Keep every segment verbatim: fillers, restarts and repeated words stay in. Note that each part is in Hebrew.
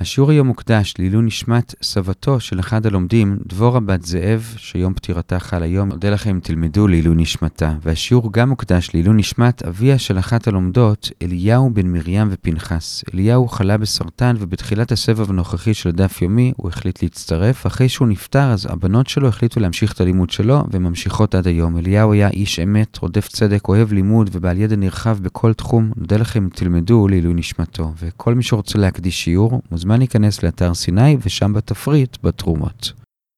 השיעור היום מוקדש לעילוי נשמת סבתו של אחד הלומדים, דבורה בת זאב, שיום פטירתה חל היום. אודה לכם אם תלמדו לעילוי נשמתה. והשיעור גם מוקדש לעילוי נשמת אביה של אחת הלומדות, אליהו בן מרים ופנחס. אליהו חלה בסרטן, ובתחילת הסבב הנוכחי של דף יומי הוא החליט להצטרף. אחרי שהוא נפטר, אז הבנות שלו החליטו להמשיך את הלימוד שלו, וממשיכות עד היום. אליהו היה איש אמת, רודף צדק, אוהב לימוד ובעל ידע נרחב בכל תחום. אודה לכם אם תלמדו לעילוי נשמתו. וכל מי שרוצה להקדיש שיעור, מוזמן להיכנס לאתר סיני ושם בתפריט בתרומות.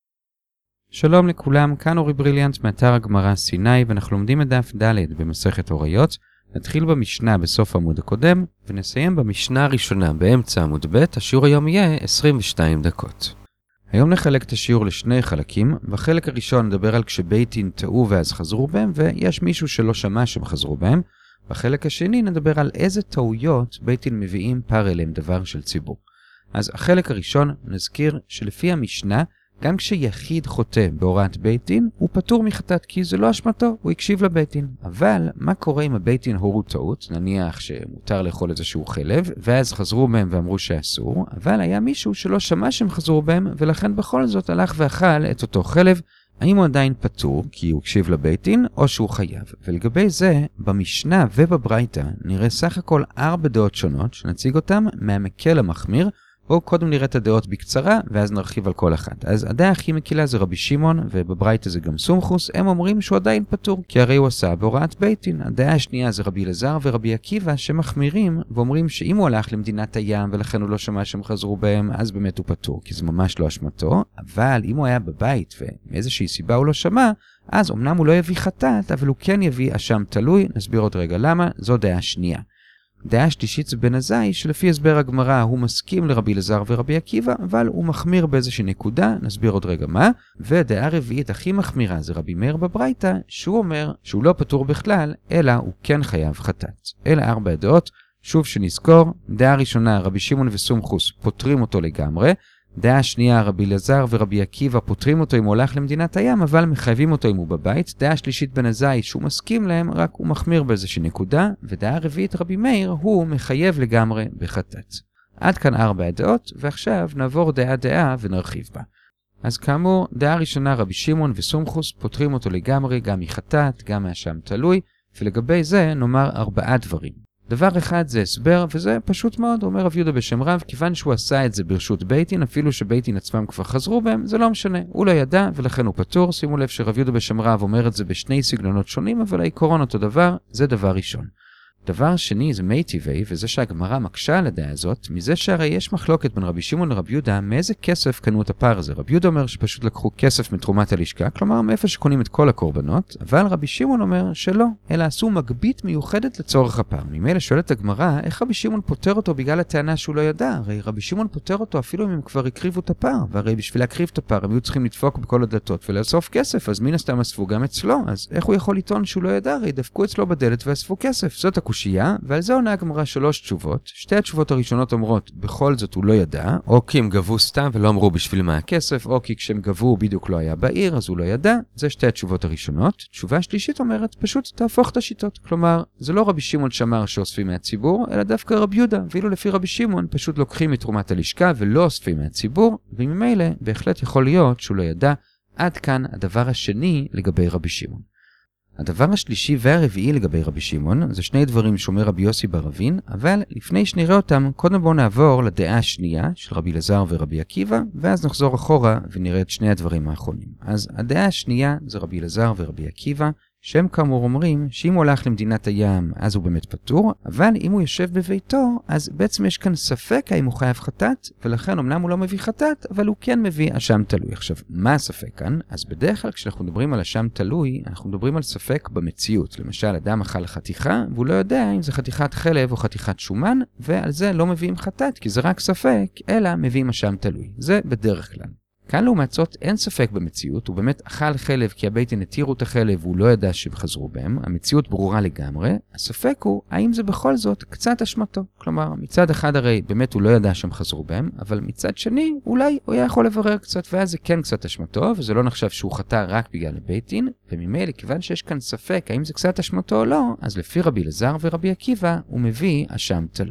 שלום לכולם, כאן אורי בריליאנט מאתר הגמרא סיני, ואנחנו לומדים את דף ד' במסכת הוריות. נתחיל במשנה בסוף עמוד הקודם ונסיים במשנה הראשונה באמצע עמוד ב'. השיעור היום יהיה עשרים ושתיים דקות. היום נחלק את השיעור לשני חלקים. בחלק הראשון נדבר על כשבית דין טעו ואז חזרו בהם, ויש מישהו שלא שמע שהם חזרו בהם. בחלק השני נדבר על איזה טעויות בית דין מביאים פר אליהם דבר של ציבור. אז החלק הראשון נזכיר שלפי המשנה, גם כשיחיד חוטא בהוראת בית דין, הוא פטור מחטאת, כי זה לא אשמתו, הוא הקשיב לבית דין. אבל מה קורה אם הבית דין הורו טעות? נניח שמותר לאכול איזשהו חלב, ואז חזרו בהם ואמרו שאסור, אבל היה מישהו שלא שמע שהם חזרו בהם, ולכן בכל זאת הלך ואכל את אותו חלב. האם הוא עדיין פטור כי הוא הקשיב לבית דין, או שהוא חייב? ולגבי זה, במשנה ובברייתא נראה סך הכל ארבע דעות שונות, שנציג אותם מהמקל המחמיר. בואו קודם נראה את הדעות בקצרה, ואז נרחיב על כל אחת. אז הדעה הכי מקילה זה רבי שמעון, ובברייתא זה גם סומכוס. הם אומרים שהוא עדיין פטור, כי הרי הוא עשה בהוראת בית דין. הדעה השנייה זה רבי אלעזר ורבי עקיבא, שמחמירים ואומרים שאם הוא הלך למדינת הים, ולכן הוא לא שמע שהם חזרו בהם, אז באמת הוא פטור, כי זה ממש לא אשמתו. אבל אם הוא היה בבית, ומאיזושהי סיבה הוא לא שמע, אז אמנם הוא לא יביא חטאת, אבל הוא כן יביא אשם תלוי. נסביר עוד רגע למה. זו דעה שנייה. דעה שלישית זה בן עזאי, שלפי הסבר הגמרא הוא מסכים לרבי אלעזר ורבי עקיבא, אבל הוא מחמיר באיזושהי נקודה, נסביר עוד רגע מה. ודעה רביעית הכי מחמירה זה רבי מאיר בברייתא, שהוא אומר שהוא לא פטור בכלל, אלא הוא כן חייב חטאת. אלה ארבע הדעות. שוב שנזכור, דעה ראשונה רבי שמעון וסומכוס פותרים אותו לגמרי. דעה שנייה רבי אלעזר ורבי עקיבא פותרים אותו אם הוא הולך למדינת הים, אבל מחייבים אותו אם הוא בבית. דעה שלישית בן עזאי שהוא מסכים להם, רק הוא מחמיר באיזושהי נקודה. ודעה רביעית רבי מאיר הוא מחייב לגמרי בחטאת. עד כאן ארבע הדעות, ועכשיו נעבור דעה דעה ונרחיב בה. אז כאמור, דעה ראשונה רבי שמעון וסומכוס פותרים אותו לגמרי, גם מחטאת, גם מאשם תלוי, ולגבי זה נאמר ארבעה דברים. דבר אחד זה הסבר, וזה פשוט מאוד, אומר רב יהודה בשם רב, כיוון שהוא עשה את זה ברשות בית דין, אפילו שבית דין עצמם כבר חזרו בהם, זה לא משנה. הוא לא ידע, ולכן הוא פטור. שימו לב שרב יהודה בשם רב אומר את זה בשני סגנונות שונים, אבל העיקרון אותו דבר, זה דבר ראשון. דבר שני זה מי טבעי, וזה שהגמרא מקשה על הדעה הזאת, מזה שהרי יש מחלוקת בין רבי שמעון לרבי יהודה, מאיזה כסף קנו את הפר הזה. רבי יהודה אומר שפשוט לקחו כסף מתרומת הלשכה, כלומר מאיפה שקונים את כל הקורבנות, אבל רבי שמעון אומר שלא, אלא עשו מגבית מיוחדת לצורך הפר. ממילא שואלת הגמרא, איך רבי שמעון פותר אותו בגלל הטענה שהוא לא ידע? הרי רבי שמעון פותר אותו אפילו אם הם כבר הקריבו את הפר, והרי בשביל להקריב את הפר הם היו צריכים לדפוק בכל הדלתות ולאסוף כסף, אז מן הסתם אספו גם אצלו. אז איך הוא יכול לטעון שהוא לא ידע? הרי דפקו אצלו בדלת ואספו כסף. זאת הקושיה, ועל זה עונה הגמרא שלוש תשובות. שתי התשובות הראשונות אומרות, בכל זאת הוא לא ידע, או כי הם גבו סתם ולא אמרו בשביל מה הכסף, או כי כשהם גבו הוא בדיוק לא היה בעיר, אז הוא לא ידע. זה שתי התשובות הראשונות. תשובה שלישית אומרת, פשוט תהפוך את השיטות. כלומר, זה לא רבי שמעון שמר שאוספים מהציבור, אלא דווקא רבי יהודה, ואילו לפי רבי שמעון פשוט לוקחים מתרומת הלשכה ולא אוספים מהציבור, וממילא בהחלט יכול להיות שהוא לא ידע. עד כאן הדבר השני לגבי רבי שמעון. הדבר השלישי והרביעי לגבי רבי שמעון, זה שני דברים שאומר רבי יוסי ברבין, אבל לפני שנראה אותם, קודם בואו נעבור לדעה השנייה של רבי אלעזר ורבי עקיבא, ואז נחזור אחורה ונראה את שני הדברים האחרונים. אז הדעה השנייה זה רבי אלעזר ורבי עקיבא, שהם כאמור אומרים שאם הוא הולך למדינת הים אז הוא באמת פטור, אבל אם הוא יושב בביתו אז בעצם יש כאן ספק האם הוא חייב חטאת, ולכן אמנם הוא לא מביא חטאת, אבל הוא כן מביא אשם תלוי. עכשיו, מה הספק כאן? אז בדרך כלל כשאנחנו מדברים על אשם תלוי, אנחנו מדברים על ספק במציאות. למשל, אדם אכל חתיכה והוא לא יודע אם זה חתיכת חלב או חתיכת שומן, ועל זה לא מביאים חטאת, כי זה רק ספק, אלא מביאים אשם תלוי. זה בדרך כלל. כאן לעומת זאת אין ספק במציאות, הוא באמת אכל חלב כי הבית דין התירו את החלב והוא לא ידע שהם חזרו בהם, המציאות ברורה לגמרי, הספק הוא האם זה בכל זאת קצת אשמתו. כלומר, מצד אחד הרי באמת הוא לא ידע שהם חזרו בהם, אבל מצד שני אולי הוא היה יכול לברר קצת, ואז זה כן קצת אשמתו, וזה לא נחשב שהוא חטא רק בגלל הבית דין, וממילא כיוון שיש כאן ספק האם זה קצת אשמתו או לא, אז לפי רבי אלעזר ורבי עקיבא הוא מביא אשם תלוי.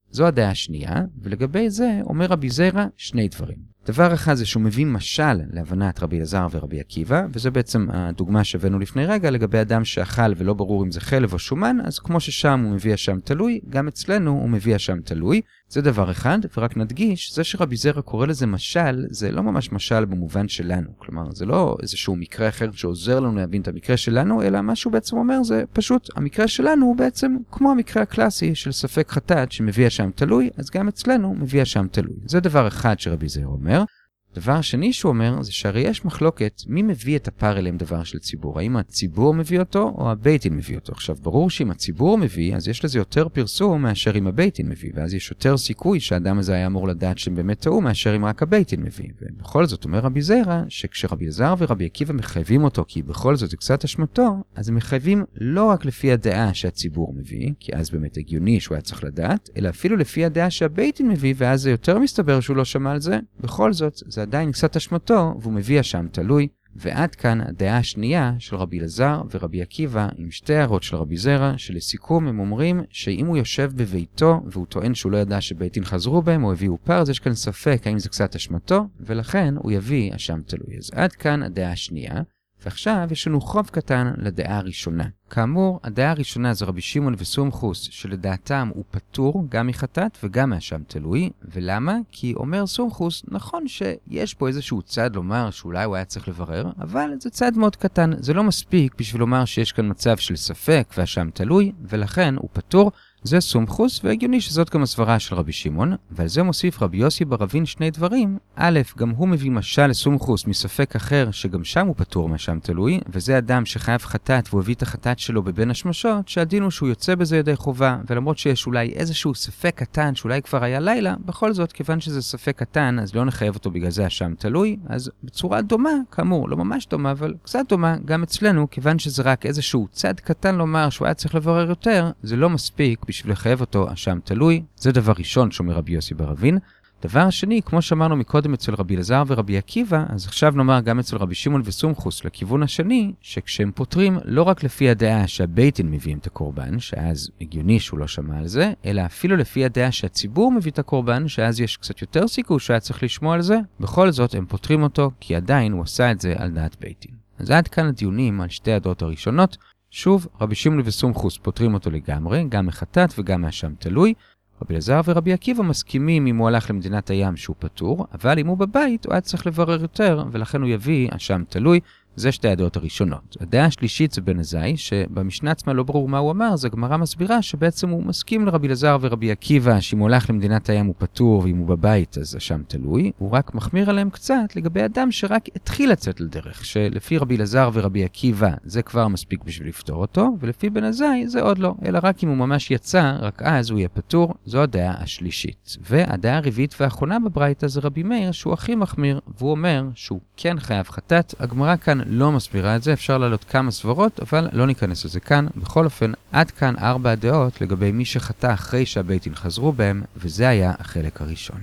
זו הדעה השנייה, ולגבי זה אומר רבי זיירא שני דברים. דבר אחד זה שהוא מביא משל להבנת רבי אלעזר ורבי עקיבא, וזה בעצם הדוגמה שהבאנו לפני רגע לגבי אדם שאכל ולא ברור אם זה חלב או שומן, אז כמו ששם הוא מביא אשם תלוי, גם אצלנו הוא מביא אשם תלוי. זה דבר אחד, ורק נדגיש, זה שרבי זיירא קורא לזה משל, זה לא ממש משל במובן שלנו. כלומר, זה לא איזשהו מקרה אחר שעוזר לנו להבין את המקרה שלנו, אלא מה שהוא בעצם אומר זה פשוט, המקרה שלנו הוא בעצם כמו המקרה הקלאסי של ספק חטאת שמביא אשם תלוי, אז גם אצלנו מביא אשם תלוי. זה דבר אחד שרבי זיירא אומר. דבר שני שהוא אומר זה שהרי יש מחלוקת מי מביא את הפר אליהם דבר של ציבור. האם הציבור מביא אותו או הבית דין מביא אותו. עכשיו ברור שאם הציבור מביא אז יש לזה יותר פרסום מאשר אם הבית דין מביא, ואז יש יותר סיכוי שהאדם הזה היה אמור לדעת שהם באמת טעו מאשר אם רק הבית דין מביא. ובכל זאת אומר רבי זיירא שכשרבי אלעזר ורבי עקיבא מחייבים אותו כי בכל זאת זה קצת אשמתו, אז הם מחייבים לא רק לפי הדעה שהציבור מביא, כי אז באמת הגיוני שהוא היה צריך לדעת, אלא אפילו לפי הדעה שהבית דין מביא, ואז זה יותר מסתבר שהוא לא שמע על זה. בכל זאת זה עדיין קצת אשמתו, והוא מביא אשם תלוי. ועד כאן הדעה השנייה של רבי אלעזר ורבי עקיבא עם שתי הערות של רבי זיירא, שלסיכום הם אומרים שאם הוא יושב בביתו והוא טוען שהוא לא ידע שבית דין חזרו בהם או הביאו פר, אז יש כאן ספק האם זה קצת אשמתו, ולכן הוא יביא אשם תלוי. אז עד כאן הדעה השנייה. ועכשיו יש לנו חוב קטן לדעה הראשונה. כאמור, הדעה הראשונה זה רבי שמעון וסומכוס, שלדעתם הוא פטור גם מחטאת וגם מאשם תלוי. ולמה? כי אומר סומכוס, נכון שיש פה איזשהו צד לומר שאולי הוא היה צריך לברר, אבל זה צד מאוד קטן. זה לא מספיק בשביל לומר שיש כאן מצב של ספק ואשם תלוי, ולכן הוא פטור. זה סומכוס, והגיוני שזאת גם הסברה של רבי שמעון, ועל זה מוסיף רבי יוסי בר אבין שני דברים. א', גם הוא מביא משל לסומכוס מספק אחר, שגם שם הוא פטור מאשם תלוי, וזה אדם שחייב חטאת והוא הביא את החטאת שלו בבין השמשות, שהדין הוא שהוא יוצא בזה ידי חובה, ולמרות שיש אולי איזשהו ספק קטן שאולי כבר היה לילה, בכל זאת, כיוון שזה ספק קטן, אז לא נחייב אותו בגלל זה אשם תלוי, אז בצורה דומה, כאמור, לא ממש דומה, אבל קצת דומה, גם אצלנו, כיוון שזה רק איזשהו צד קטן לומר שהוא היה צריך לברר יותר, זה לא מספיק בשביל לחייב אותו אשם תלוי. זה דבר ראשון שאומר רבי יוסי בר אבין. דבר שני, כמו שאמרנו מקודם אצל רבי אלעזר ורבי עקיבא, אז עכשיו נאמר גם אצל רבי שמעון וסומכוס לכיוון השני, שכשהם פותרים לא רק לפי הדעה שהבית דין מביאים את הקורבן, שאז הגיוני שהוא לא שמע על זה, אלא אפילו לפי הדעה שהציבור מביא את הקורבן, שאז יש קצת יותר סיכוי שהיה צריך לשמוע על זה, בכל זאת הם פותרים אותו, כי עדיין הוא עשה את זה על דעת בית דין. אז עד כאן הדיונים על שתי הדעות הראשונות. שוב, רבי שמעון וסומכוס פותרים אותו לגמרי, גם מחטאת וגם מאשם תלוי. רבי אלעזר ורבי עקיבא מסכימים אם הוא הלך למדינת הים שהוא פטור, אבל אם הוא בבית הוא היה צריך לברר יותר, ולכן הוא יביא אשם תלוי. זה שתי הדעות הראשונות. הדעה השלישית זה בן עזאי, שבמשנה עצמה לא ברור מה הוא אמר, זה גמרא מסבירה שבעצם הוא מסכים לרבי אלעזר ורבי עקיבא, שאם הוא הלך למדינת הים הוא פטור, ואם הוא בבית אז אשם תלוי. הוא רק מחמיר עליהם קצת לגבי אדם שרק התחיל לצאת לדרך, שלפי רבי אלעזר ורבי עקיבא זה כבר מספיק בשביל לפתור אותו, ולפי בן עזאי זה עוד לא, אלא רק אם הוא ממש יצא, רק אז הוא יהיה פטור. זו הדעה השלישית. והדעה הרביעית והאחרונה בברייתא זה רבי מאיר, שהוא הכי מחמיר, והוא אומר שהוא כן חייב חטאת. הגמרא כאן לא מסבירה את זה, אפשר לעלות כמה סברות, אבל לא ניכנס לזה כאן. בכל אופן, עד כאן ארבע הדעות לגבי מי שחטא אחרי שהבית דין חזרו בהם, וזה היה החלק הראשון.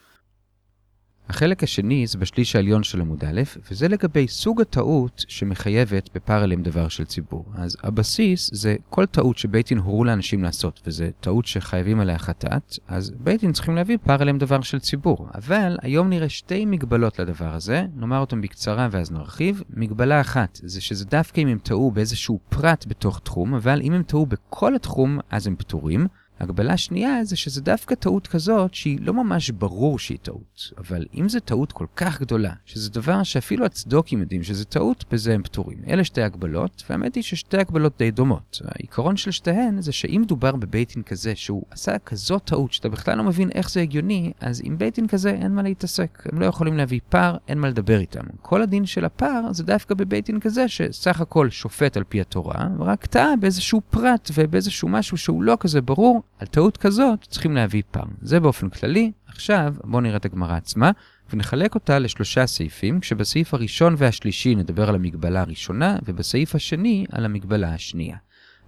החלק השני זה בשליש העליון של עמוד א', וזה לגבי סוג הטעות שמחייבת בפר אליהם דבר של ציבור. אז הבסיס זה כל טעות שבית דין הורו לאנשים לעשות, וזה טעות שחייבים עליה חטאת, אז בית דין צריכים להביא פר אליהם דבר של ציבור. אבל היום נראה שתי מגבלות לדבר הזה, נאמר אותם בקצרה ואז נרחיב. מגבלה אחת זה שזה דווקא אם הם טעו באיזשהו פרט בתוך תחום, אבל אם הם טעו בכל התחום אז הם פטורים. הגבלה שנייה זה שזה דווקא טעות כזאת שהיא לא ממש ברור שהיא טעות. אבל אם זה טעות כל כך גדולה, שזה דבר שאפילו הצדוקים יודעים שזה טעות, בזה הם פטורים. אלה שתי הגבלות, והאמת היא ששתי הגבלות די דומות. העיקרון של שתיהן זה שאם דובר בבית דין כזה שהוא עשה כזאת טעות שאתה בכלל לא מבין איך זה הגיוני, אז עם בית דין כזה אין מה להתעסק. הם לא יכולים להביא פר, אין מה לדבר איתם. כל הדין של הפר זה דווקא בבית דין כזה שסך הכל שופט על פי התורה, ורק טעה באיזשהו פרט ובאיזשהו משהו שהוא לא כזה ברור. על טעות כזאת צריכים להביא פר. זה באופן כללי. עכשיו בואו נראה את הגמרא עצמה ונחלק אותה לשלושה סעיפים, כשבסעיף הראשון והשלישי נדבר על המגבלה הראשונה ובסעיף השני על המגבלה השנייה.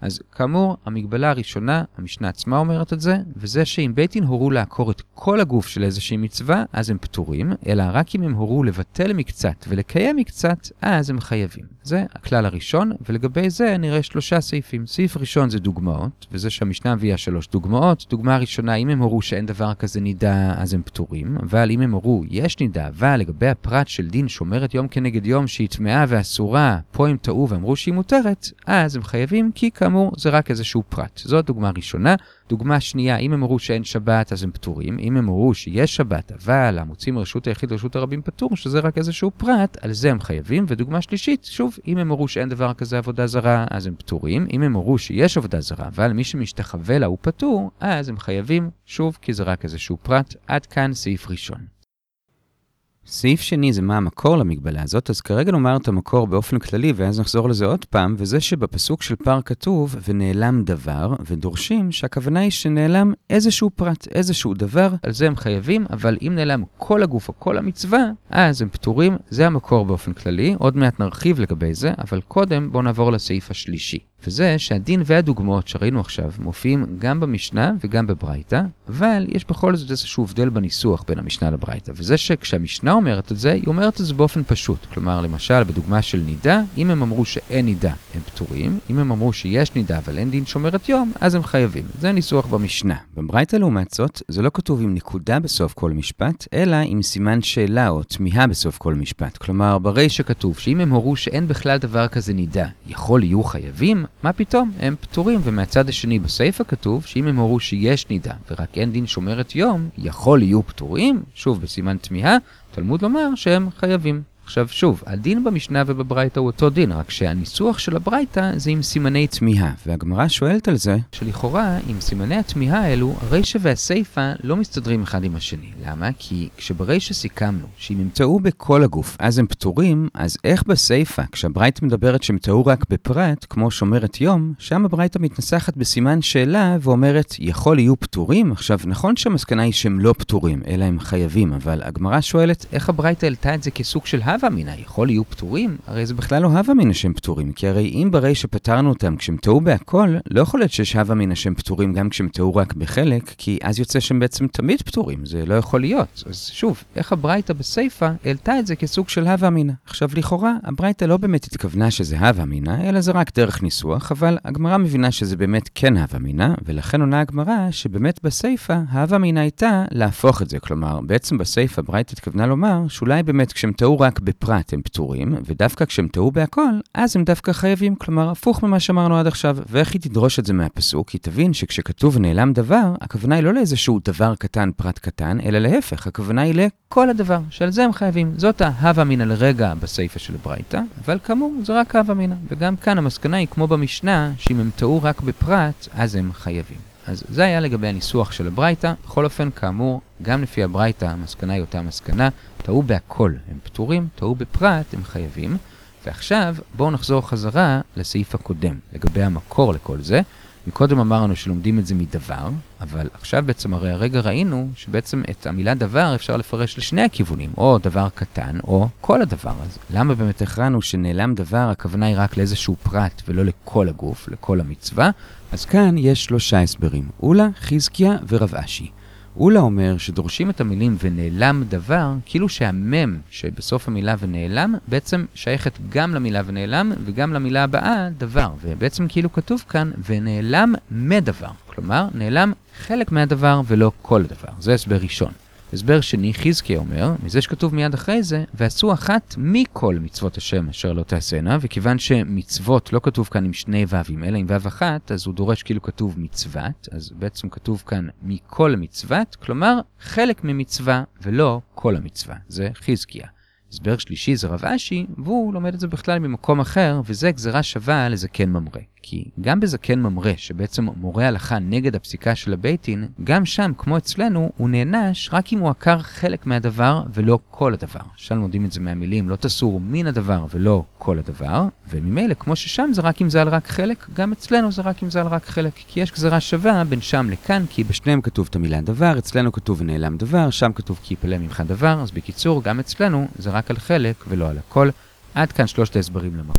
אז כאמור, המגבלה הראשונה, המשנה עצמה אומרת את זה, וזה שאם בית דין הורו לעקור את כל הגוף של איזושהי מצווה, אז הם פטורים, אלא רק אם הם הורו לבטל מקצת ולקיים מקצת, אז הם חייבים. זה הכלל הראשון, ולגבי זה נראה שלושה סעיפים. סעיף ראשון זה דוגמאות, וזה שהמשנה הביאה שלוש דוגמאות. דוגמה ראשונה, אם הם הורו שאין דבר כזה נידה, אז הם פטורים, אבל אם הם הורו יש נידה, אבל לגבי הפרט של דין שומרת יום כנגד יום שהיא טמאה ואסורה, פה הם טעו ואמרו שהיא מותרת, אז הם חייבים, כי כאמור זה רק איזשהו פרט. זאת דוגמה ראשונה. דוגמה שנייה, אם הם אמרו שאין שבת, אז הם פטורים. אם הם אמרו שיש שבת, אבל המוצאים רשות היחיד רשות הרבים פטור, שזה רק איזשהו פרט, על זה הם חייבים. ודוגמה שלישית, שוב, אם הם אמרו שאין דבר כזה עבודה זרה, אז הם פטורים. אם הם אמרו שיש עבודה זרה, אבל מי שמשתחווה לה הוא פטור, אז הם חייבים, שוב, כי זה רק איזשהו פרט. עד כאן סעיף ראשון. סעיף שני זה מה המקור למגבלה הזאת, אז כרגע נאמר את המקור באופן כללי, ואז נחזור לזה עוד פעם, וזה שבפסוק של פר כתוב, ונעלם דבר, ודורשים שהכוונה היא שנעלם איזשהו פרט, איזשהו דבר, על זה הם חייבים, אבל אם נעלם כל הגוף או כל המצווה, אז הם פטורים, זה המקור באופן כללי, עוד מעט נרחיב לגבי זה, אבל קודם בואו נעבור לסעיף השלישי. וזה שהדין והדוגמאות שראינו עכשיו מופיעים גם במשנה וגם בברייתא, אבל יש בכל זאת איזשהו הבדל בניסוח בין המשנה לברייתא, וזה שכשהמשנה אומרת את זה, היא אומרת את זה באופן פשוט. כלומר, למשל, בדוגמה של נידה, אם הם אמרו שאין נידה, הם פטורים. אם הם אמרו שיש נידה, אבל אין דין שומרת יום, אז הם חייבים. זה ניסוח במשנה. בברייתא לעומת זאת, זה לא כתוב עם נקודה בסוף כל משפט, אלא עם סימן שאלה או תמיהה בסוף כל משפט. כלומר, ברישא כתוב שאם הם אמרו שאין בכלל דבר כזה נידה, יכול יהיו חייבים? מה פתאום? הם פטורים. ומהצד השני בסיפא כתוב שאם הם אמרו שיש נידה ורק אין דין שומרת יום, יכול יהיו פטורים? שוב, בסימן תמיהה, תלמוד לומר שהם חייבים. עכשיו שוב, הדין במשנה ובברייתא הוא אותו דין, רק שהניסוח של הברייתא זה עם סימני תמיהה, והגמרא שואלת על זה שלכאורה עם סימני התמיהה האלו, הרישא והסיפא לא מסתדרים אחד עם השני. למה? כי כשברישא סיכמנו שאם הם טעו בכל הגוף אז הם פטורים, אז איך בסיפא, כשהברייתא מדברת שהם טעו רק בפרט, כמו שומרת יום, שם הברייתא מתנסחת בסימן שאלה ואומרת יכול יהיו פטורים? עכשיו נכון שהמסקנה היא שהם לא פטורים, אלא הם חייבים, אבל הגמרא שואלת איך הברייתא העלתה את זה כסוג של הווה מינה, יכול יהיו פטורים? הרי זה בכלל לא הווה מינה שהם פטורים, כי הרי אם ברי שפטרנו אותם כשהם טעו בהכל, לא יכול להיות שיש הווה מינה שהם פטורים גם כשהם טעו רק בחלק, כי אז יוצא שהם בעצם תמיד פטורים, זה לא יכול להיות. אז שוב, איך הברייתא בסיפא העלתה את זה כסוג של הווה מינה? עכשיו לכאורה, הברייתא לא באמת התכוונה שזה הווה מינה, אלא זה רק דרך ניסוח, אבל הגמרא מבינה שזה באמת כן הווה מינה, ולכן עונה הגמרא שבאמת בסיפא ההווה מינה הייתה להפוך את זה. כלומר, בעצם בסיפא הברייתא התכוונה לומר שאולי באמת כשהם טעו רק בפרט הם פטורים, ודווקא כשהם טעו בהכל, אז הם דווקא חייבים, כלומר הפוך ממה שאמרנו עד עכשיו. ואיך היא תדרוש את זה מהפסוק? היא תבין שכשכתוב נעלם דבר, הכוונה היא לא לאיזשהו דבר קטן, פרט קטן, אלא להפך, הכוונה היא לכל הדבר, שעל זה הם חייבים. זאת ההווה מינה לרגע בסיפא של הברייתא, אבל כאמור זה רק ההווה מינה. וגם כאן המסקנה היא כמו במשנה, שאם הם טעו רק בפרט, אז הם חייבים. אז זה היה לגבי הניסוח של הברייתא. בכל אופן, כאמור, גם לפי הברייתא, המסקנה היא אותה מסקנה. טעו בהכל, הם פטורים, טעו בפרט, הם חייבים. ועכשיו, בואו נחזור חזרה לסעיף הקודם, לגבי המקור לכל זה. מקודם אמרנו שלומדים את זה מדבר, אבל עכשיו בעצם הרי הרגע ראינו שבעצם את המילה דבר אפשר לפרש לשני הכיוונים, או דבר קטן, או כל הדבר. אז למה באמת הכרענו שנעלם דבר, הכוונה היא רק לאיזשהו פרט ולא לכל הגוף, לכל המצווה? אז כאן יש שלושה הסברים, אולה, חזקיה ורב אשי. אולה אומר שדורשים את המילים ונעלם דבר, כאילו שהמם שבסוף המילה ונעלם בעצם שייכת גם למילה ונעלם וגם למילה הבאה דבר, ובעצם כאילו כתוב כאן ונעלם מדבר, כלומר נעלם חלק מהדבר ולא כל דבר. זה הסבר ראשון. הסבר שני, חזקיה אומר, מזה שכתוב מיד אחרי זה, ועשו אחת מכל מצוות השם אשר לא תעשנה, וכיוון שמצוות לא כתוב כאן עם שני ו"ים, אלא עם ו"ו אחת, אז הוא דורש כאילו כתוב מצוות, אז בעצם כתוב כאן מכל מצוות, כלומר חלק ממצווה ולא כל המצווה. זה חזקיה. הסבר שלישי זה רב אשי, והוא לומד את זה בכלל ממקום אחר, וזה גזרה שווה לזקן ממרא. כי גם בזקן ממרא, שבעצם מורה הלכה נגד הפסיקה של הבית דין, גם שם, כמו אצלנו, הוא נענש רק אם הוא עקר חלק מהדבר ולא כל הדבר. שם לומדים את זה מהמילים, לא תסור מן הדבר ולא כל הדבר, וממילא, כמו ששם זה רק אם זה על רק חלק, גם אצלנו זה רק אם זה על רק חלק. כי יש גזרה שווה בין שם לכאן, כי בשניהם כתוב את המילה דבר, אצלנו כתוב נעלם דבר, שם כתוב כי יפלא ממך דבר, אז בקיצור, גם אצלנו זה רק על חלק ולא על הכל. עד כאן שלושת ההסברים למקור.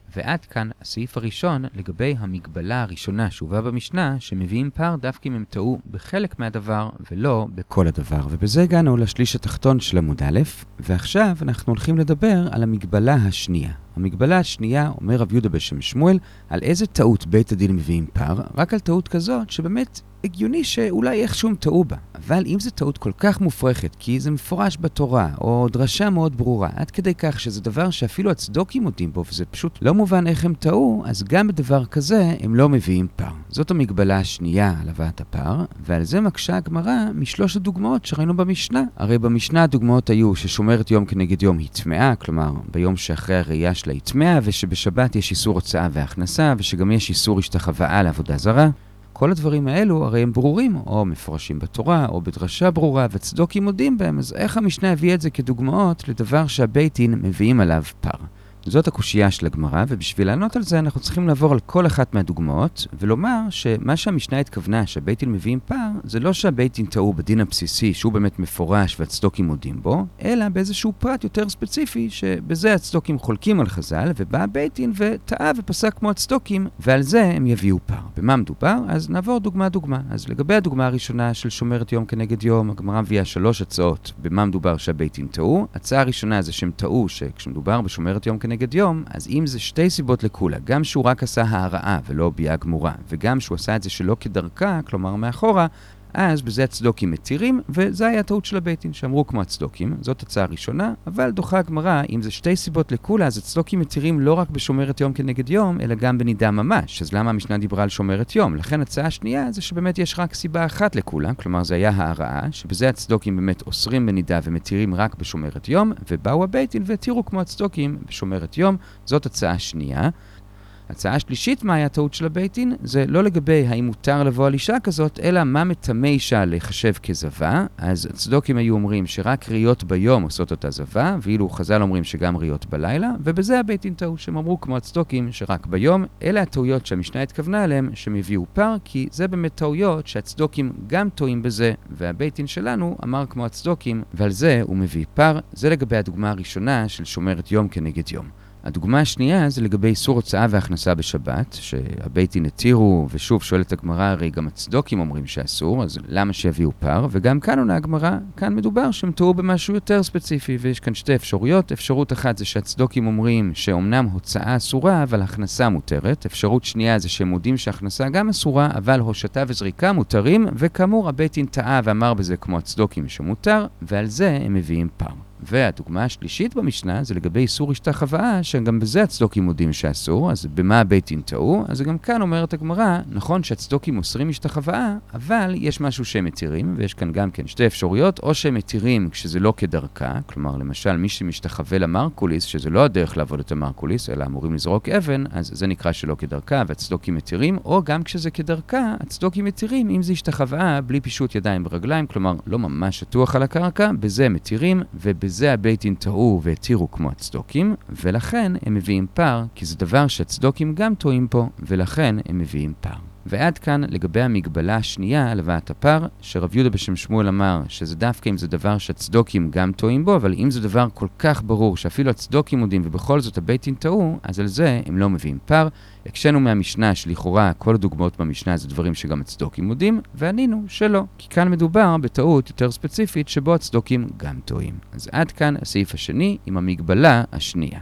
ועד כאן הסעיף הראשון לגבי המגבלה הראשונה שהובאה במשנה, שמביאים פער דווקא אם הם טעו בחלק מהדבר ולא בכל הדבר. ובזה הגענו לשליש התחתון של עמוד א', ועכשיו אנחנו הולכים לדבר על המגבלה השנייה. המגבלה השנייה, אומר רב יהודה בשם שמואל, על איזה טעות בית הדין מביאים פער, רק על טעות כזאת שבאמת הגיוני שאולי איכשהו טעו בה. אבל אם זו טעות כל כך מופרכת, כי זה מפורש בתורה, או דרשה מאוד ברורה, עד כדי כך שזה דבר שאפילו הצדוקים מודים בו, וזה פשוט לא מובן איך הם טעו, אז גם בדבר כזה הם לא מביאים פער. זאת המגבלה השנייה על הבאת הפער, ועל זה מקשה הגמרא משלוש הדוגמאות שראינו במשנה. הרי במשנה הדוגמאות היו ששומרת יום כנגד יום היא טמאה, כלומר ביום שאחרי הראייה שלה היא טמאה, ושבשבת יש איסור הוצאה והכנסה, ושגם יש איסור השתחוואה לעבודה זרה. כל הדברים האלו הרי הם ברורים, או מפורשים בתורה, או בדרשה ברורה, וצדוקים מודים בהם, אז איך המשנה הביא את זה כדוגמאות לדבר שהבית דין מביאים עליו פער? זאת הקושייה של הגמרא, ובשביל לענות על זה אנחנו צריכים לעבור על כל אחת מהדוגמאות, ולומר שמה שהמשנה התכוונה שהבית דין מביאים פער, זה לא שהבית דין טעו בדין הבסיסי שהוא באמת מפורש והצדוקים מודים בו, אלא באיזשהו פרט יותר ספציפי שבזה הצדוקים חולקים על חז"ל, ובא הבית דין וטעה ופסק כמו הצדוקים, ועל זה הם יביאו פער. במה מדובר? אז נעבור דוגמה דוגמה. אז לגבי הדוגמה הראשונה של שומרת יום כנגד יום, הגמרא מביאה שלוש הצעות במה מדובר שהבית דין טעו. הצעה הראשונה זה שהם טעו שכשמדובר בשומרת יום כנגד יום, אז אם זה שתי סיבות לכולה, גם שהוא רק עשה הערעה ולא ביאה גמורה, וגם שהוא עשה את זה שלא כדרכה, כלומר מאחורה, אז בזה הצדוקים מתירים, וזה היה הטעות של הבית דין, שאמרו כמו הצדוקים, זאת הצעה ראשונה, אבל דוחה הגמרא, אם זה שתי סיבות לכולה, אז הצדוקים מתירים לא רק בשומרת יום כנגד יום, אלא גם בנידה ממש. אז למה המשנה דיברה על שומרת יום? לכן הצעה השנייה זה שבאמת יש רק סיבה אחת לכולה, כלומר זה היה הערעה, שבזה הצדוקים באמת אוסרים בנידה ומתירים רק בשומרת יום, ובאו הבית דין והתירו כמו הצדוקים בשומרת יום, זאת הצעה שנייה. הצעה השלישית, מה היה הטעות של הבית דין? זה לא לגבי האם מותר לבוא על אישה כזאת, אלא מה מטמא אישה לחשב כזווה. אז הצדוקים היו אומרים שרק ראיות ביום עושות אותה זווה, ואילו חז"ל אומרים שגם ראיות בלילה, ובזה הבית דין טעו, שהם אמרו כמו הצדוקים שרק ביום. אלה הטעויות שהמשנה התכוונה עליהם, שהם הביאו פער, כי זה באמת טעויות שהצדוקים גם טועים בזה, והבית דין שלנו אמר כמו הצדוקים, ועל זה הוא מביא פער. זה לגבי הדוגמה הראשונה של שומרת יום כנגד יום. הדוגמה השנייה זה לגבי איסור הוצאה והכנסה בשבת, שהבית דין התירו, ושוב שואלת הגמרא, הרי גם הצדוקים אומרים שאסור, אז למה שיביאו פער? וגם כאן עונה הגמרא, כאן מדובר שהם טעו במשהו יותר ספציפי, ויש כאן שתי אפשרויות. אפשרות אחת זה שהצדוקים אומרים שאומנם הוצאה אסורה, אבל הכנסה מותרת. אפשרות שנייה זה שהם מודים שהכנסה גם אסורה, אבל הושטה וזריקה מותרים, וכאמור הבית דין טעה ואמר בזה כמו הצדוקים שמותר, ועל זה הם מביאים פער. והדוגמה השלישית במשנה זה לגבי איסור השתחוואה, שגם בזה הצדוקים מודים שאסור, אז במה הבית דין טעו? אז גם כאן אומרת הגמרא, נכון שהצדוקים אוסרים השתחוואה, אבל יש משהו שהם מתירים, ויש כאן גם כן שתי אפשרויות, או שהם מתירים כשזה לא כדרכה, כלומר למשל מי שמשתחווה למרקוליס, שזה לא הדרך לעבוד את המרקוליס, אלא אמורים לזרוק אבן, אז זה נקרא שלא כדרכה, והצדוקים מתירים, או גם כשזה כדרכה, הצדוקים מתירים אם זה השתחוואה בלי פישוט ידיים ברגליים, כלומר לא ממש שטוח על הקרקע, בזה מתירים, ובזה הבית דין טעו והתירו כמו הצדוקים, ולכן הם מביאים פער, כי זה דבר שהצדוקים גם טועים פה, ולכן הם מביאים פער. ועד כאן לגבי המגבלה השנייה על הבאת הפער, שרב יהודה בשם שמואל אמר שזה דווקא אם זה דבר שהצדוקים גם טועים בו, אבל אם זה דבר כל כך ברור שאפילו הצדוקים מודים ובכל זאת הבית דין טעו, אז על זה הם לא מביאים פער. הקשנו מהמשנה שלכאורה כל הדוגמאות במשנה זה דברים שגם הצדוקים מודים, וענינו שלא, כי כאן מדובר בטעות יותר ספציפית שבו הצדוקים גם טועים. אז עד כאן הסעיף השני עם המגבלה השנייה.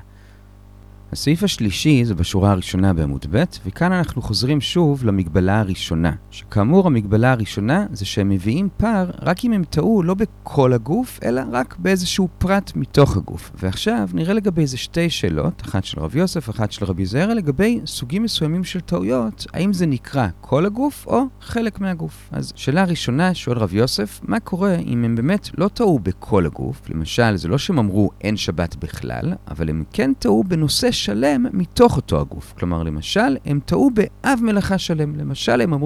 הסעיף השלישי זה בשורה הראשונה בעמוד ב', וכאן אנחנו חוזרים שוב למגבלה הראשונה, שכאמור המגבלה הראשונה זה שהם מביאים פער רק אם הם טעו לא בכל הגוף, אלא רק באיזשהו פרט מתוך הגוף. ועכשיו נראה לגבי איזה שתי שאלות, אחת של רב יוסף, אחת של רבי זעירא, לגבי סוגים מסוימים של טעויות, האם זה נקרא כל הגוף או חלק מהגוף. אז שאלה ראשונה שואל רב יוסף, מה קורה אם הם באמת לא טעו בכל הגוף? למשל, זה לא שהם אמרו אין שבת בכלל, אבל הם כן טעו בנושא שלם מתוך אותו הגוף. כלומר, למשל, הם טעו באב מלאכה שלם. למשל, הם אמרו,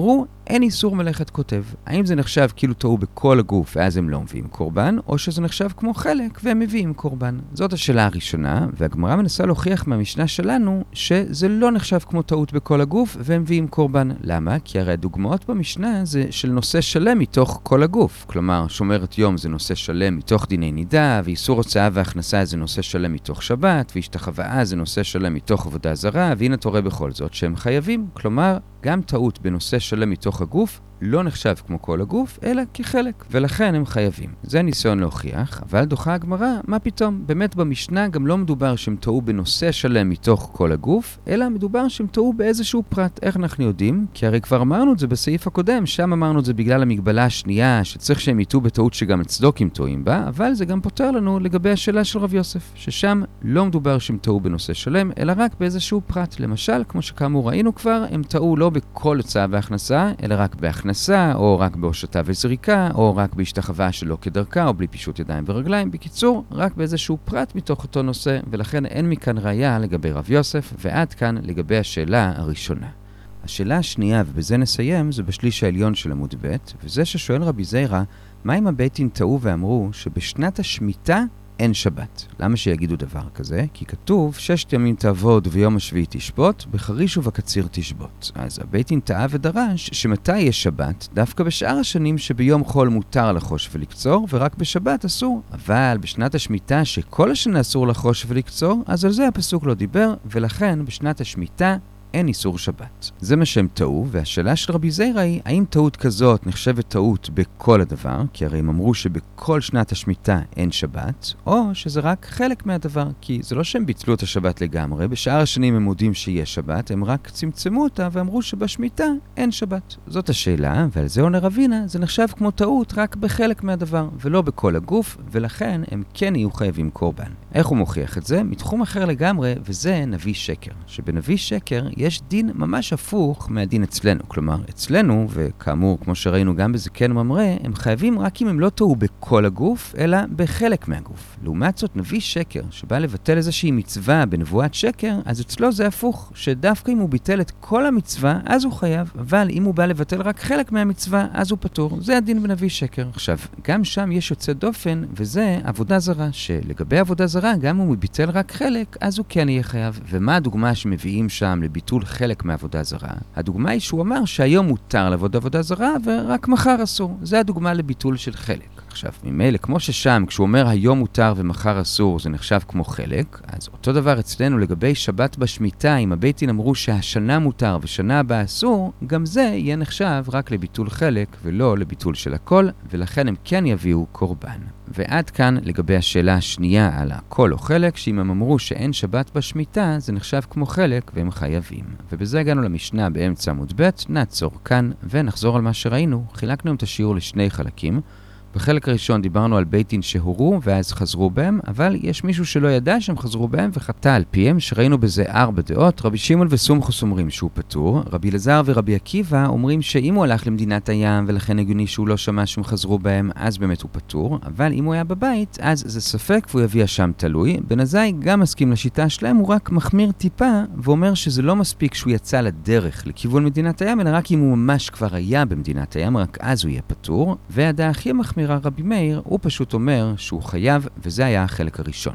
אין איסור מלאכת כותב. האם זה נחשב כאילו טעו בכל הגוף ואז הם לא מביאים קורבן, או שזה נחשב כמו חלק והם מביאים קורבן? זאת השאלה הראשונה, והגמרא מנסה להוכיח מהמשנה שלנו שזה לא נחשב כמו טעות בכל הגוף והם מביאים קורבן. למה? כי הרי הדוגמאות במשנה זה של נושא שלם מתוך כל הגוף. כלומר, שומרת יום זה נושא שלם מתוך דיני נידה, ואיסור הוצאה והכנסה זה נושא שלם מתוך שבת, והשתחוואה זה נושא שלם מתוך עבודה זרה, והנה תורה בכל זאת שהם חייבים. כלומר, גם טעות בנושא שלם מתוך הגוף לא נחשב כמו כל הגוף, אלא כחלק, ולכן הם חייבים. זה ניסיון להוכיח, אבל דוחה הגמרא, מה פתאום? באמת במשנה גם לא מדובר שהם טעו בנושא שלם מתוך כל הגוף, אלא מדובר שהם טעו באיזשהו פרט. איך אנחנו יודעים? כי הרי כבר אמרנו את זה בסעיף הקודם, שם אמרנו את זה בגלל המגבלה השנייה, שצריך שהם יטעו בטעות שגם הצדוקים טועים בה, אבל זה גם פותר לנו לגבי השאלה של רב יוסף, ששם לא מדובר שהם טעו בנושא שלם, אלא רק באיזשהו פרט. למשל, כמו שכאמור ראינו כבר, הם טעו לא בכל הוצאה והכנסה, אלא רק בהכנסה, או רק בהושטה וזריקה, או רק בהשתחוואה שלא כדרכה, או בלי פישוט ידיים ורגליים. בקיצור, רק באיזשהו פרט מתוך אותו נושא, ולכן אין מכאן ראיה לגבי רב יוסף, ועד כאן לגבי השאלה הראשונה. השאלה השנייה, ובזה נסיים, זה בשליש העליון של עמוד ב', וזה ששואל רבי זיירא, מה אם הבית דין טעו ואמרו שבשנת השמיטה אין שבת? למה שיגידו דבר כזה? כי כתוב ששת ימים תעבוד ויום השביעי תשבות, בחריש ובקציר תשבות. אז הבית דין טעה ודרש שמתי יש שבת, דווקא בשאר השנים שביום חול מותר לחוש ולקצור, ורק בשבת אסור. אבל בשנת השמיטה שכל השנה אסור לחוש ולקצור, אז על זה הפסוק לא דיבר, ולכן בשנת השמיטה אין איסור שבת. זה מה שהם טעו, והשאלה של רבי זיירא היא, האם טעות כזאת נחשבת טעות בכל הדבר, כי הרי הם אמרו שבכל שנת השמיטה אין שבת, או שזה רק חלק מהדבר, כי זה לא שהם ביטלו את השבת לגמרי, בשאר השנים הם מודים שיש שבת, הם רק צמצמו אותה ואמרו שבשמיטה אין שבת. זאת השאלה, ועל זה עונה רבינה, זה נחשב כמו טעות רק בחלק מהדבר, ולא בכל הגוף, ולכן הם כן יהיו חייבים קורבן. איך הוא מוכיח את זה? מתחום אחר לגמרי, וזה נביא שקר. שבנביא שקר יש דין ממש הפוך מהדין אצלנו. כלומר, אצלנו, וכאמור, כמו שראינו גם בזקן ממרא, הם חייבים רק אם הם לא טעו בכל הגוף, אלא בחלק מהגוף. לעומת זאת, נביא שקר, שבא לבטל איזושהי מצווה בנבואת שקר, אז אצלו זה הפוך, שדווקא אם הוא ביטל את כל המצווה, אז הוא חייב, אבל אם הוא בא לבטל רק חלק מהמצווה, אז הוא פטור. זה הדין בנביא שקר. עכשיו, גם שם יש יוצא דופן, וזה עבודה זרה, שלגבי עבודה זרה, גם אם הוא ביטל רק חלק, אז הוא כן יהיה חייב. ומה הדוגמה שמביאים שם לביטול חלק מעבודה זרה? הדוגמה היא שהוא אמר שהיום מותר לעבוד עבודה זרה, ורק מחר אסור. זה הדוגמה לביטול של חלק. עכשיו, ממילא, כמו ששם, כשהוא אומר היום מותר ומחר אסור, זה נחשב כמו חלק, אז אותו דבר אצלנו לגבי שבת בשמיטה, אם הבית דין אמרו שהשנה מותר ושנה הבאה אסור, גם זה יהיה נחשב רק לביטול חלק ולא לביטול של הכל, ולכן הם כן יביאו קורבן. ועד כאן לגבי השאלה השנייה על הכל או חלק, שאם הם אמרו שאין שבת בשמיטה, זה נחשב כמו חלק והם חייבים. ובזה הגענו למשנה באמצע עמוד ב', נעצור כאן ונחזור על מה שראינו. חילקנו את השיעור לשני חלקים. בחלק הראשון דיברנו על בית דין שהורו ואז חזרו בהם, אבל יש מישהו שלא ידע שהם חזרו בהם וחטא על פיהם, שראינו בזה ארבע דעות. רבי שמעון וסומכוס אומרים שהוא פטור, רבי אלעזר ורבי עקיבא אומרים שאם הוא הלך למדינת הים ולכן הגיוני שהוא לא שמע שהם חזרו בהם, אז באמת הוא פטור, אבל אם הוא היה בבית, אז זה ספק והוא יביא אשם תלוי. בן עזאי גם מסכים לשיטה שלהם, הוא רק מחמיר טיפה ואומר שזה לא מספיק שהוא יצא לדרך לכיוון מדינת הים, אלא רק אם הוא ממש כבר היה במדינת הים, רק אז הוא יהיה פטור. והדעה הכי מחמירה רבי מאיר, הוא פשוט אומר שהוא חייב, וזה היה החלק הראשון.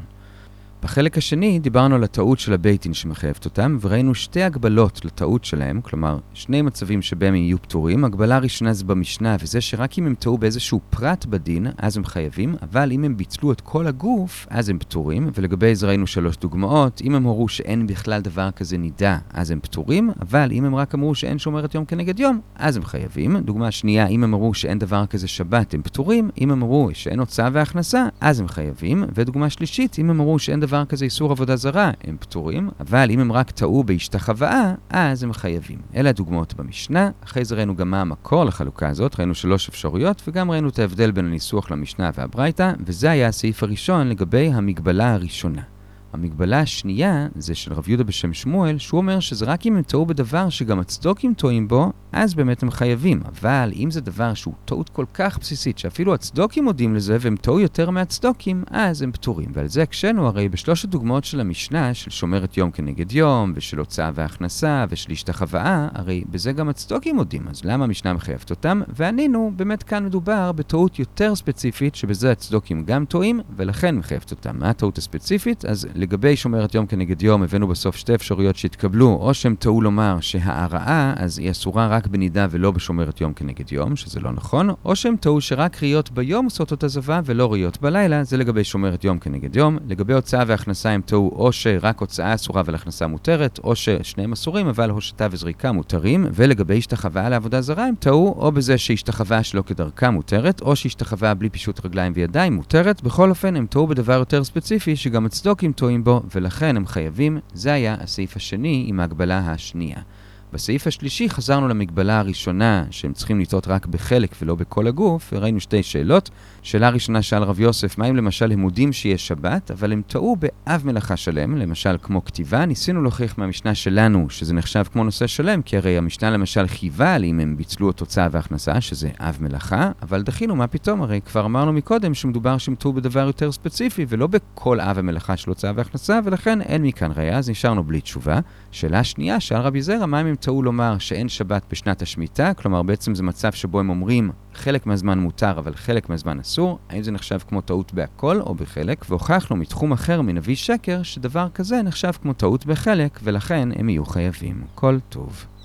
בחלק השני דיברנו על הטעות של הבית דין שמחייבת אותם, וראינו שתי הגבלות לטעות שלהם, כלומר שני מצבים שבהם הם יהיו פטורים. הגבלה הראשונה זה במשנה, וזה שרק אם הם טעו באיזשהו פרט בדין, אז הם חייבים, אבל אם הם ביטלו את כל הגוף, אז הם פטורים, ולגבי זה ראינו שלוש דוגמאות. אם הם הורו שאין בכלל דבר כזה נידה, אז הם פטורים, אבל אם הם רק אמרו שאין שומרת יום כנגד יום, אז הם חייבים. דוגמה שנייה, אם הם אמרו שאין דבר כזה שבת, הם פטורים. אם הם אמרו שאין הוצאה והכנסה, אז הם חייבים. ודוגמה שלישית, אם הם אמרו שאין דבר כזה איסור עבודה זרה, הם פטורים, אבל אם הם רק טעו בהשתחוואה, אז הם חייבים. אלה הדוגמאות במשנה. אחרי זה ראינו גם מה המקור לחלוקה הזאת, ראינו שלוש אפשרויות, וגם ראינו את ההבדל בין הניסוח למשנה והברייתא, וזה היה הסעיף הראשון לגבי המגבלה הראשונה. המגבלה השנייה זה של רב יהודה בשם שמואל, שהוא אומר שזה רק אם הם טעו בדבר שגם הצדוקים טועים בו, אז באמת הם חייבים. אבל אם זה דבר שהוא טעות כל כך בסיסית, שאפילו הצדוקים מודים לזה והם טעו יותר מהצדוקים, אז הם פטורים. ועל זה הקשנו הרי בשלושת דוגמאות של המשנה, של שומרת יום כנגד יום, ושל הוצאה והכנסה, ושל השתחוואה, הרי בזה גם הצדוקים מודים. אז למה המשנה מחייבת אותם? וענינו, באמת כאן מדובר בטעות יותר ספציפית, שבזה הצדוקים גם טועים, ולכן מחייבת אותם. מה הטעות הספציפית? אז לגבי שומרת יום כנגד יום, הבאנו בסוף שתי אפשרויות שהתקבלו, או שהם טעו לומר שההרעה, אז היא אסורה רק בנידה ולא בשומרת יום כנגד יום, שזה לא נכון, או שהם טעו שרק ראיות ביום עושות אותה זווה ולא ראיות בלילה, זה לגבי שומרת יום כנגד יום. לגבי הוצאה והכנסה הם טעו או שרק הוצאה אסורה ולהכנסה מותרת, או ששניהם אסורים אבל הושטה וזריקה מותרים, ולגבי השתחוואה לעבודה זרה הם טעו או בזה שהשתחוואה שלא כדרכה מותרת, או שהשתחוואה בלי פישוט רגליים וידיים מותרת. בכל אופן הם טעו בדבר יותר ספציפי שגם הצדוקים טועים בו, ולכן הם חייבים. זה היה הסעיף השני עם ההגבלה השנייה. בסעיף השלישי חזרנו למגבלה הראשונה שהם צריכים לטעות רק בחלק ולא בכל הגוף, וראינו שתי שאלות. שאלה ראשונה שאל רב יוסף, מה אם למשל הם מודים שיש שבת, אבל הם טעו באב מלאכה שלם, למשל כמו כתיבה. ניסינו להוכיח מהמשנה שלנו שזה נחשב כמו נושא שלם, כי הרי המשנה למשל חייבה על אם הם ביצלו תוצאה והכנסה, שזה אב מלאכה, אבל דחינו מה פתאום, הרי כבר אמרנו מקודם שמדובר שהם טעו בדבר יותר ספציפי ולא בכל אב המלאכה של הוצאה והכנסה, ולכן אין מכאן ראיה, אז נשארנו בלי תשובה. שאלה שנייה שאל רבי זרע, מה אם הם טעו לומר שאין שבת בשנת השמיטה, כלומר בעצם זה מצב שבו הם אומרים חלק מהזמן מותר אבל חלק מהזמן אסור, האם זה נחשב כמו טעות בהכל או בחלק? והוכחנו מתחום אחר מנביא שקר שדבר כזה נחשב כמו טעות בחלק, ולכן הם יהיו חייבים. כל טוב.